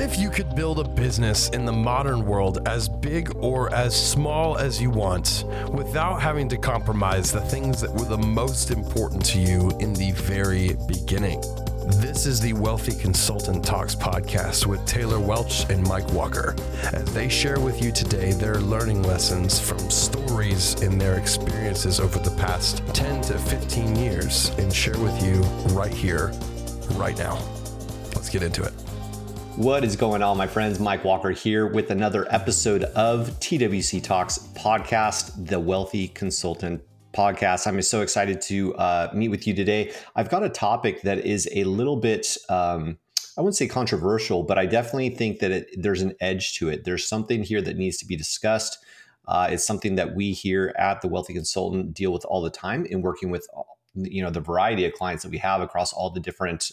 if you could build a business in the modern world as big or as small as you want without having to compromise the things that were the most important to you in the very beginning? This is the Wealthy Consultant Talks podcast with Taylor Welch and Mike Walker, as they share with you today their learning lessons from stories in their experiences over the past 10 to 15 years and share with you right here, right now. Let's get into it. What is going on, my friends? Mike Walker here with another episode of TWC Talks podcast, the Wealthy Consultant Podcast. I'm so excited to meet with you today. I've got a topic that is a little bit, I wouldn't say controversial, but I definitely think that there's an edge to it. There's something here that needs to be discussed. It's something that we here at the Wealthy Consultant deal with all the time in working with, the variety of clients that we have across all the different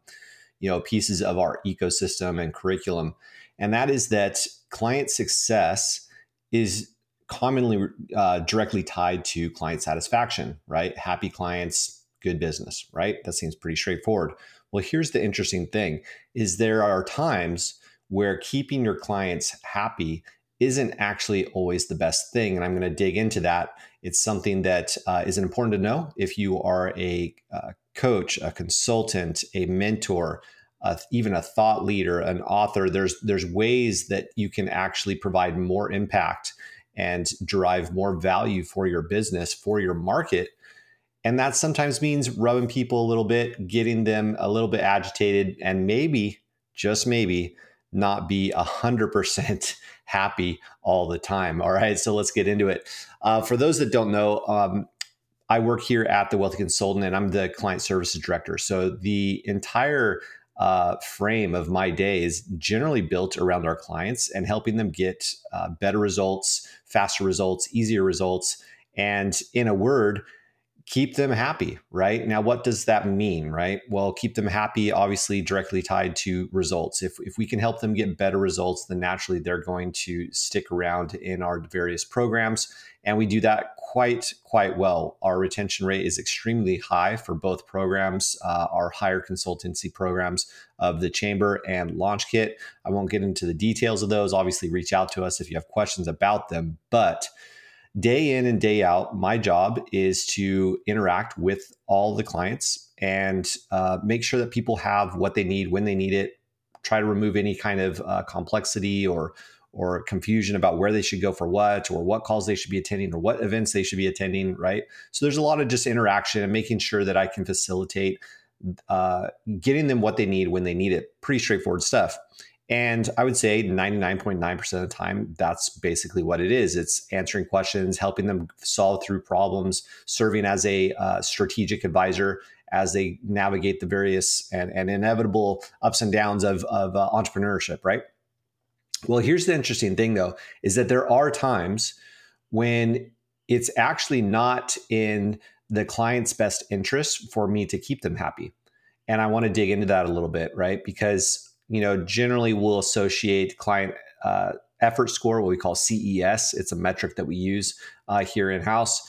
pieces of our ecosystem and curriculum. And that is that client success is commonly directly tied to client satisfaction, right? Happy clients, good business, right? That seems pretty straightforward. Well, here's the interesting thing is there are times where keeping your clients happy isn't actually always the best thing. And I'm going to dig into that. It's something that is important to know if you are a coach, a consultant, a mentor, even a thought leader, an author. There's ways that you can actually provide more impact and derive more value for your business, for your market. And that sometimes means rubbing people a little bit, getting them a little bit agitated, and maybe, just maybe, not be 100% happy all the time. All right, so let's get into it. For those that don't know, I work here at the Wealthy Consultant, and I'm the client services director. So the entire frame of my day is generally built around our clients and helping them get better results, faster results, easier results, and in a word, keep them happy, right? Now, what does that mean, right? Well, keep them happy, obviously directly tied to results. If we can help them get better results, then naturally they're going to stick around in our various programs. And we do that quite well. Our retention rate is extremely high for both programs, our higher consultancy programs of the Chamber and LaunchKit. I won't get into the details of those. Obviously, reach out to us if you have questions about them. But day in and day out, my job is to interact with all the clients and make sure that people have what they need when they need it, try to remove any kind of complexity or confusion about where they should go for what, or what calls they should be attending, or what events they should be attending, right? So there's a lot of just interaction and making sure that I can facilitate getting them what they need when they need it. Pretty straightforward stuff. And I would say 99.9% of the time, that's basically what it is. It's answering questions, helping them solve through problems, serving as a strategic advisor as they navigate the various and inevitable ups and downs of entrepreneurship, right? Well, here's the interesting thing, though, is that there are times when it's actually not in the client's best interest for me to keep them happy. And I want to dig into that a little bit, right? Because generally we'll associate client effort score, what we call CES. It's a metric that we use here in-house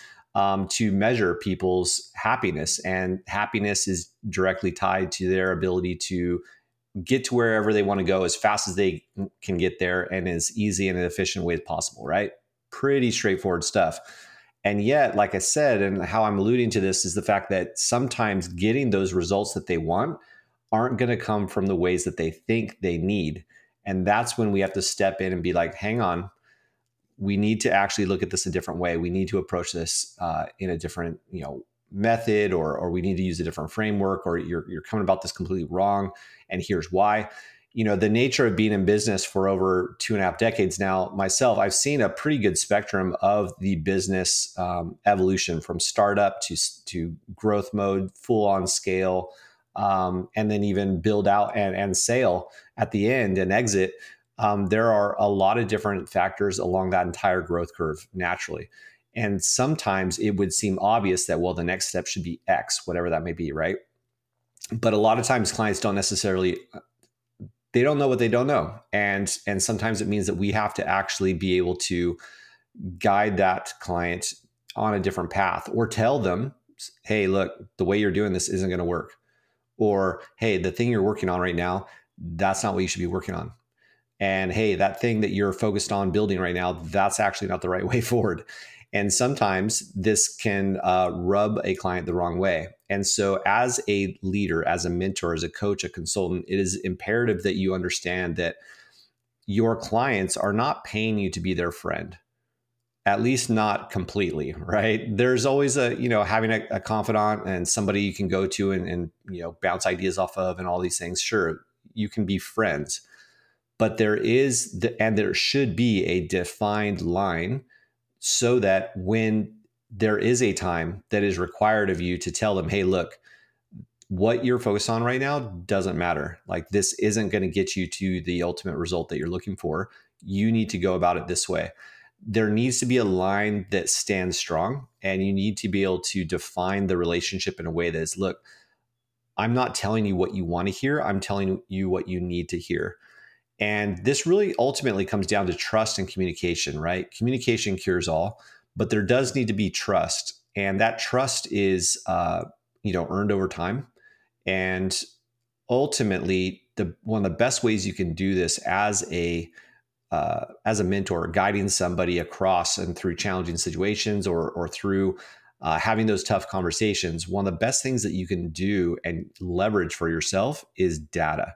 to measure people's happiness. And happiness is directly tied to their ability to get to wherever they want to go as fast as they can get there and as easy and efficient way as possible, right? Pretty straightforward stuff. And yet, like I said, and how I'm alluding to this is the fact that sometimes getting those results that they want aren't going to come from the ways that they think they need. And that's when we have to step in and be like, hang on, we need to actually look at this a different way. We need to approach this in a different, method, or we need to use a different framework, or you're coming about this completely wrong. And here's why. The nature of being in business for over 2.5 decades now, myself, I've seen a pretty good spectrum of the business evolution from startup to growth mode, full on scale, and then even build out and sale at the end and exit. There are a lot of different factors along that entire growth curve naturally. And sometimes it would seem obvious that, well, the next step should be X, whatever that may be, right? But a lot of times clients don't necessarily, they don't know what they don't know. And sometimes it means that we have to actually be able to guide that client on a different path, or tell them, hey, look, the way you're doing this isn't going to work. Or, hey, the thing you're working on right now, that's not what you should be working on. And hey, that thing that you're focused on building right now, that's actually not the right way forward. And sometimes this can rub a client the wrong way. And so as a leader, as a mentor, as a coach, a consultant, it is imperative that you understand that your clients are not paying you to be their friend, at least not completely, right? There's always having a confidant and somebody you can go to and bounce ideas off of and all these things. Sure, you can be friends, but there should be a defined line so that when there is a time that is required of you to tell them, hey, look, what you're focused on right now doesn't matter. Like, this isn't going to get you to the ultimate result that you're looking for. You need to go about it this way. There needs to be a line that stands strong, and you need to be able to define the relationship in a way that is, look, I'm not telling you what you want to hear. I'm telling you what you need to hear. And this really ultimately comes down to trust and communication, right? Communication cures all, but there does need to be trust. And that trust is, earned over time. And ultimately, one of the best ways you can do this as a mentor, guiding somebody across and through challenging situations or through having those tough conversations, one of the best things that you can do and leverage for yourself is data.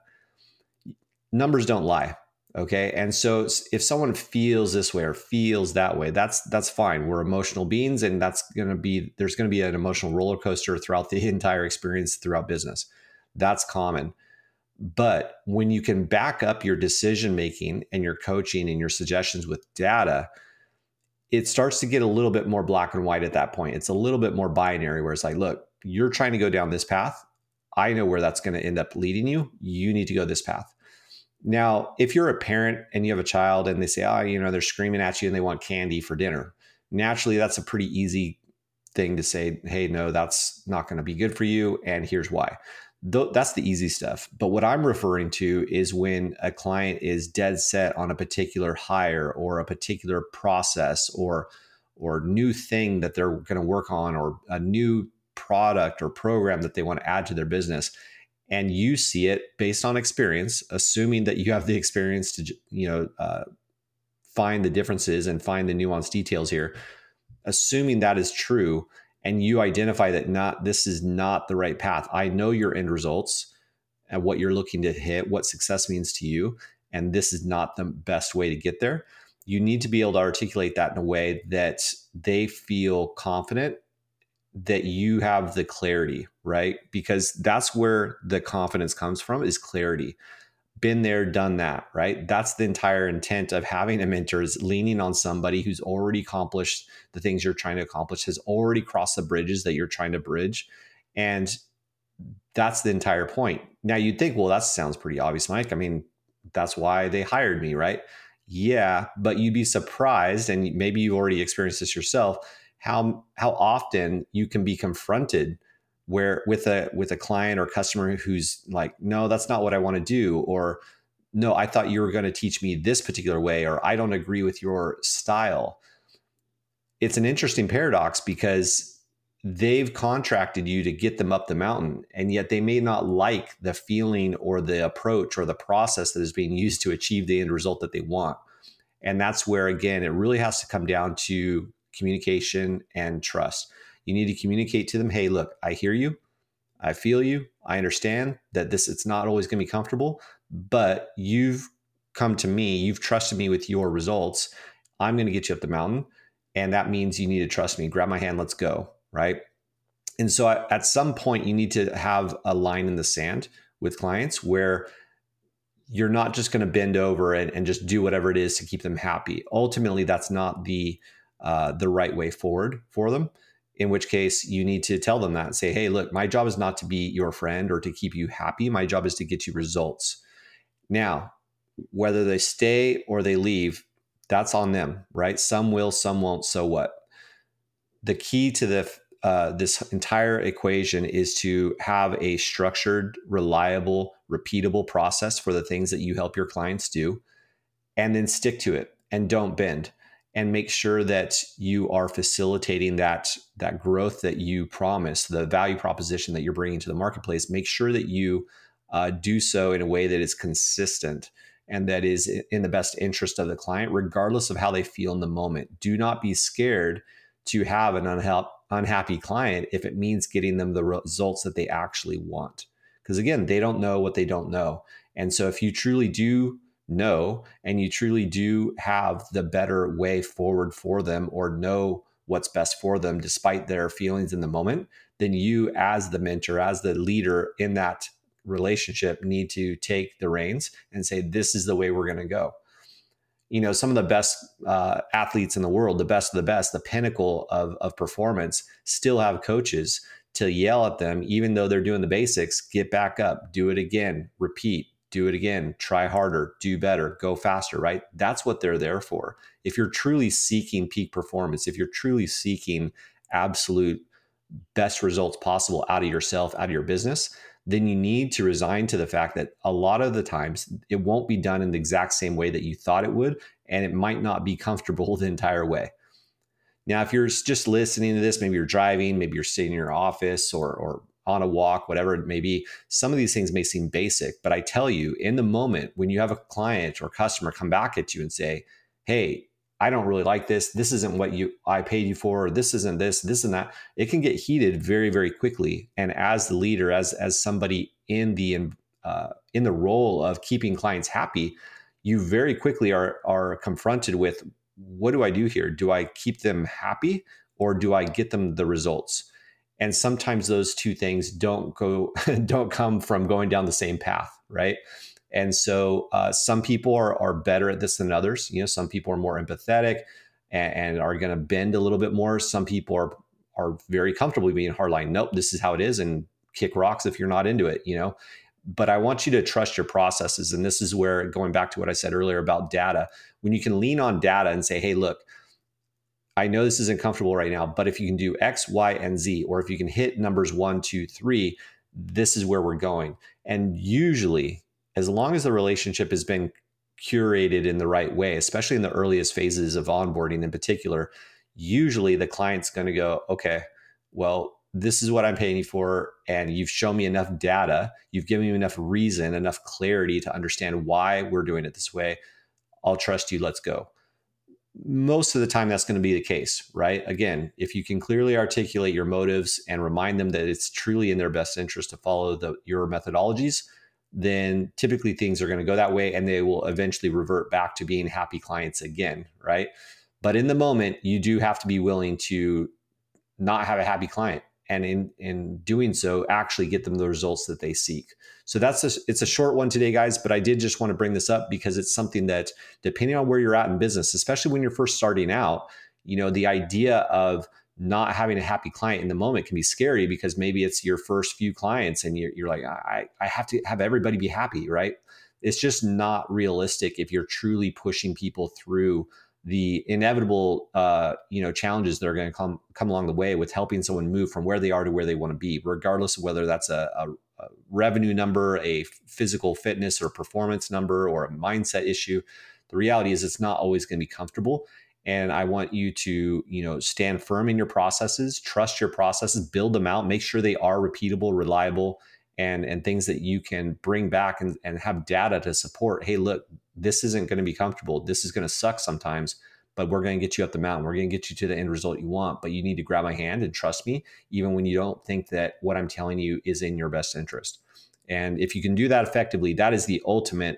Numbers don't lie. Okay. And so if someone feels this way or feels that way, that's fine. We're emotional beings, and there's going to be an emotional roller coaster throughout the entire experience throughout business. That's common. But when you can back up your decision making and your coaching and your suggestions with data, it starts to get a little bit more black and white at that point. It's a little bit more binary, where it's like, look, you're trying to go down this path. I know where that's going to end up leading you. You need to go this path. Now, if you're a parent and you have a child and they say, they're screaming at you and they want candy for dinner, naturally, that's a pretty easy thing to say, hey, no, that's not going to be good for you. And here's why. That's the easy stuff. But what I'm referring to is when a client is dead set on a particular hire or a particular process or new thing that they're going to work on, or a new product or program that they want to add to their business. And you see it based on experience, assuming that you have the experience to, find the differences and find the nuanced details here. Assuming that is true, and you identify that this is not the right path. I know your end results and what you're looking to hit, what success means to you, and this is not the best way to get there. You need to be able to articulate that in a way that they feel confident that you have the clarity, right? Because that's where the confidence comes from, is clarity. Been there, done that, right? That's the entire intent of having a mentor, is leaning on somebody who's already accomplished the things you're trying to accomplish, has already crossed the bridges that you're trying to bridge. And that's the entire point. Now you'd think, well, that sounds pretty obvious, Mike. I mean, that's why they hired me, right? Yeah, but you'd be surprised, and maybe you've already experienced this yourself, how often you can be confronted where with a client or customer who's like, no, that's not what I want to do, or no, I thought you were going to teach me this particular way, or I don't agree with your style. It's an interesting paradox, because they've contracted you to get them up the mountain, and yet they may not like the feeling or the approach or the process that is being used to achieve the end result that they want. And that's where, again, it really has to come down to communication and trust. You need to communicate to them, hey, look, I hear you. I feel you. I understand that it's not always going to be comfortable, but you've come to me. You've trusted me with your results. I'm going to get you up the mountain. And that means you need to trust me. Grab my hand. Let's go. Right. And so at some point, you need to have a line in the sand with clients where you're not just going to bend over and just do whatever it is to keep them happy. Ultimately, that's not the right way forward for them. In which case, you need to tell them that and say, hey, look, my job is not to be your friend or to keep you happy. My job is to get you results. Now, whether they stay or they leave, that's on them, right? Some will, some won't. So what? The key to this entire equation is to have a structured, reliable, repeatable process for the things that you help your clients do, and then stick to it and don't bend. And make sure that you are facilitating that growth that you promise, the value proposition that you're bringing to the marketplace. Make sure that you do so in a way that is consistent. and that is in the best interest of the client, regardless of how they feel in the moment. Do not be scared to have an unhappy client if it means getting them the results that they actually want. Because again, they don't know what they don't know. And so if you truly do know and you truly do have the better way forward for them, or know what's best for them despite their feelings in the moment, then you as the mentor, as the leader in that relationship, need to take the reins and say, this is the way we're going to go. You know, some of the best athletes in the world, the best of the best, the pinnacle of performance, still have coaches to yell at them, even though they're doing the basics. Get back up, do it again, repeat, do it again, try harder, do better, go faster, right? That's what they're there for. If you're truly seeking peak performance, if you're truly seeking absolute best results possible out of yourself, out of your business, then you need to resign to the fact that a lot of the times it won't be done in the exact same way that you thought it would, and it might not be comfortable the entire way. Now, if you're just listening to this, maybe you're driving, maybe you're sitting in your office or on a walk, whatever it may be, some of these things may seem basic, but I tell you, in the moment when you have a client or customer come back at you and say, hey, I don't really like this. This isn't what I paid you for. Or this isn't this and that. It can get heated very, very quickly. And as the leader, as somebody in the role of keeping clients happy, you very quickly are confronted with, what do I do here? Do I keep them happy, or do I get them the results? And sometimes those two things don't come from going down the same path, right? And so some people are better at this than others. You know, some people are more empathetic and are going to bend a little bit more. Some people are very comfortable being hardline. Nope, this is how it is, and kick rocks if you're not into it, you know. But I want you to trust your processes. And this is where, going back to what I said earlier about data, when you can lean on data and say, hey, look, I know this isn't comfortable right now, but if you can do X, Y, and Z, or if you can hit numbers 1, 2, 3, this is where we're going. And usually, as long as the relationship has been curated in the right way, especially in the earliest phases of onboarding in particular, usually the client's going to go, okay, well, this is what I'm paying you for, and you've shown me enough data, you've given me enough reason, enough clarity to understand why we're doing it this way. I'll trust you, let's go. Most of the time, that's going to be the case, right? Again, if you can clearly articulate your motives and remind them that it's truly in their best interest to follow your methodologies, then typically things are going to go that way, and they will eventually revert back to being happy clients again, right? But in the moment, you do have to be willing to not have a happy client, and in doing so, actually get them the results that they seek. So it's a short one today, guys, but I did just want to bring this up because it's something that, depending on where you're at in business, especially when you're first starting out, you know, the idea of not having a happy client in the moment can be scary, because maybe it's your first few clients and you're like, I have to have everybody be happy, right? It's just not realistic if you're truly pushing people through the inevitable challenges that are going to come along the way with helping someone move from where they are to where they want to be, regardless of whether that's a revenue number, a physical fitness or performance number, or a mindset issue. The reality is it's not always going to be comfortable. And I want you to, stand firm in your processes, trust your processes, build them out, make sure they are repeatable, reliable, and things that you can bring back and have data to support. Hey, look, this isn't going to be comfortable. This is going to suck sometimes, but we're going to get you up the mountain. We're going to get you to the end result you want, but you need to grab my hand and trust me, even when you don't think that what I'm telling you is in your best interest. And if you can do that effectively, that is the ultimate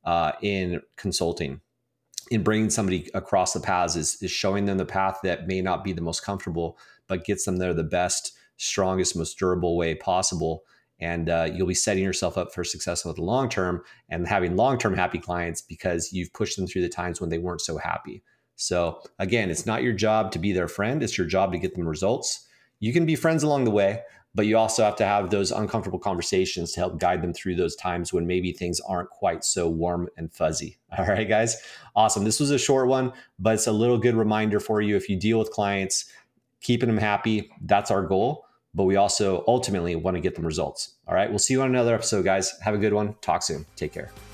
in consulting. In bringing somebody across the paths is showing them the path that may not be the most comfortable, but gets them there the best, strongest, most durable way possible. And you'll be setting yourself up for success over the long term and having long-term happy clients because you've pushed them through the times when they weren't so happy. So again, it's not your job to be their friend. It's your job to get them results. You can be friends along the way, but you also have to have those uncomfortable conversations to help guide them through those times when maybe things aren't quite so warm and fuzzy. All right, guys. Awesome. This was a short one, but it's a little good reminder for you. If you deal with clients, keeping them happy, that's our goal. But we also ultimately want to get them results. All right. We'll see you on another episode, guys. Have a good one. Talk soon. Take care.